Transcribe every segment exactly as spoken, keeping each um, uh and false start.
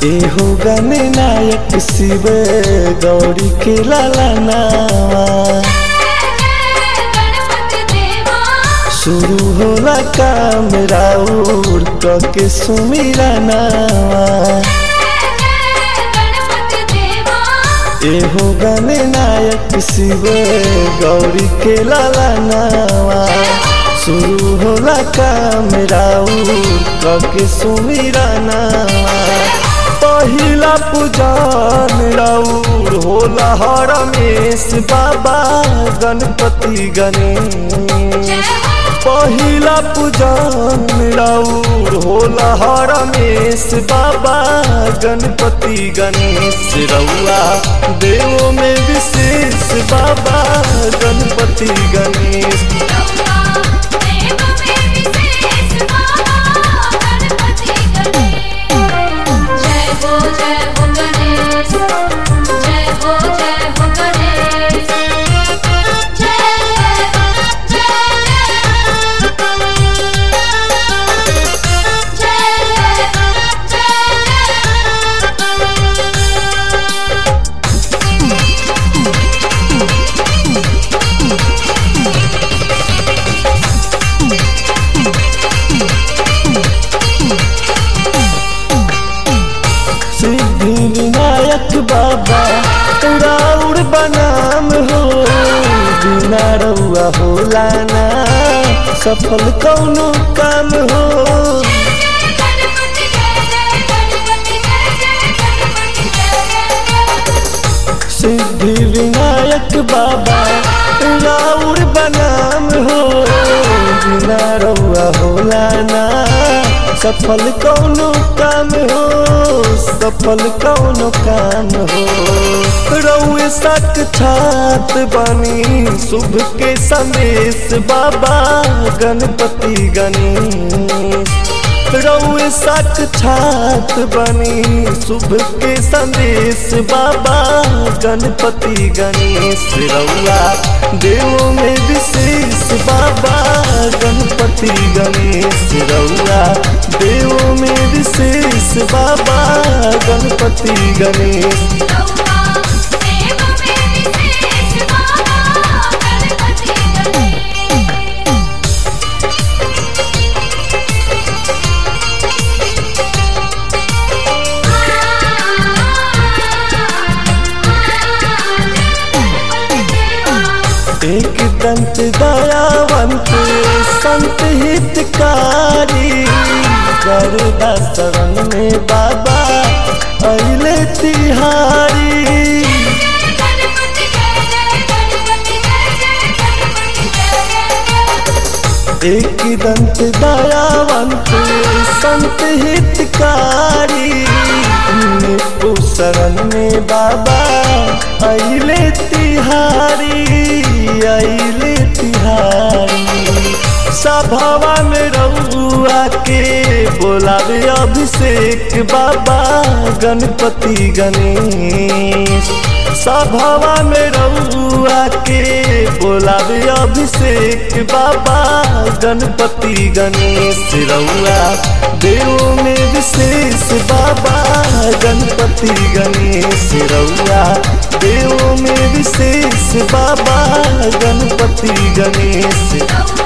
एहो गाने नायक शिव गौरी के लाला नावा शुरू होला काम राउर के सुमिरा नावा एहो गाने नायक शिव गौरी के लाला नावा शुरू होला काम राउर के सुमिरा नावा पहिला पूजन राउर होला हरमेश बाबा गणपति गणेश पहिला पूजन राउर होला हरमेश बाबा गणपति गणेश रउआ देवों में विशेष बाबा गणपति गणेश विनायक बाबा राउर बनाम हो बिना रउआ होला ना सफल कौनो काम हो सिद्धि विनायक बाबा राउर बनाम हो बिना रउआ होला ना सफल कौनो काम हो सफल कौनो काम हो रउए साक्षात बनी शुभ के संदेश बाबा गणपति गणेश रउए साक्षात बनी शुभ के संदेश बाबा गणपति गणेश रउआ देवों में विशेष बाबा गणपति गणेश रउआ देवों में विशेष बाबा गणपति गणेश एक दंत दयावंत संत हितकारी गरुड़ा शरण में बाबा अइले तिहारी एक दंत दयावंत संत हितकारी शरण में बाबा अइले तिहारी अइले तिहारी सभावा में रउआ के बोलावे अभिषेक बाबा गणपति गणेश सभावा में रउआ के बोलावे अभिषेक बाबा गणपति गणेश रउआ देवों में विशेष बाबा गणपति गणेश रउआ देवों में विशेष बाबा गणपति गणेश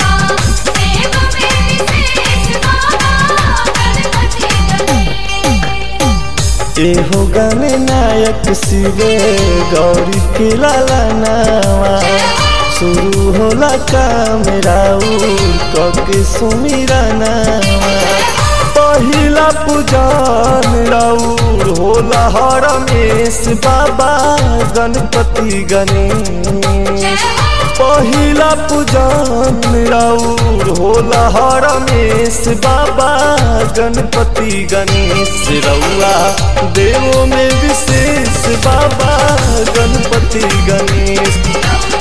एहो गाने नायक शिव गौरी के लाला नावा शुरू होला काम राउर के सुमिरा नावा पहिला पूजन राउर होला हरमेश बाबा गणपति गणेश पहिला पूजन राउर होला हरमेश बाबा गणपति गणेश रउआ देवों में विशेष बाबा गणपति गणेश